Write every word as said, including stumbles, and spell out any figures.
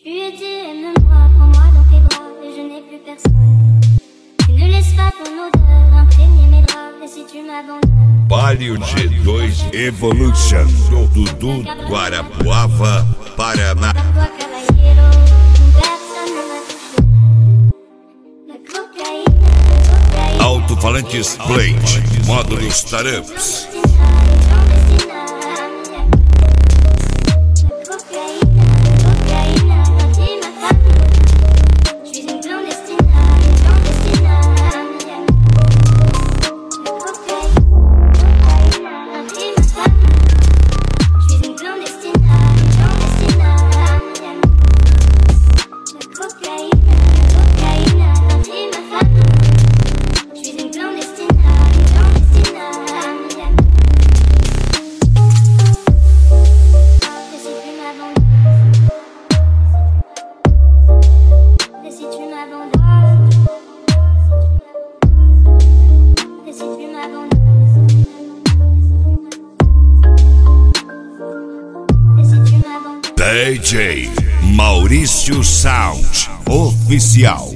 Tu es Dieu, aime-moi, prends-moi dans tes bras, et je n'ai plus personne. Tu ne laisses pas ton odeur imprégner mes draps, et si tu m'abandonnes. Palio G dois Evolution, Dudu Guarapuava, Paraná. Toi, caballero, personne ne m'a touché. La cocaïne, la cocaïne. Alto-falantes Blade, módulos Taramps. D J Maurício Sound Oficial.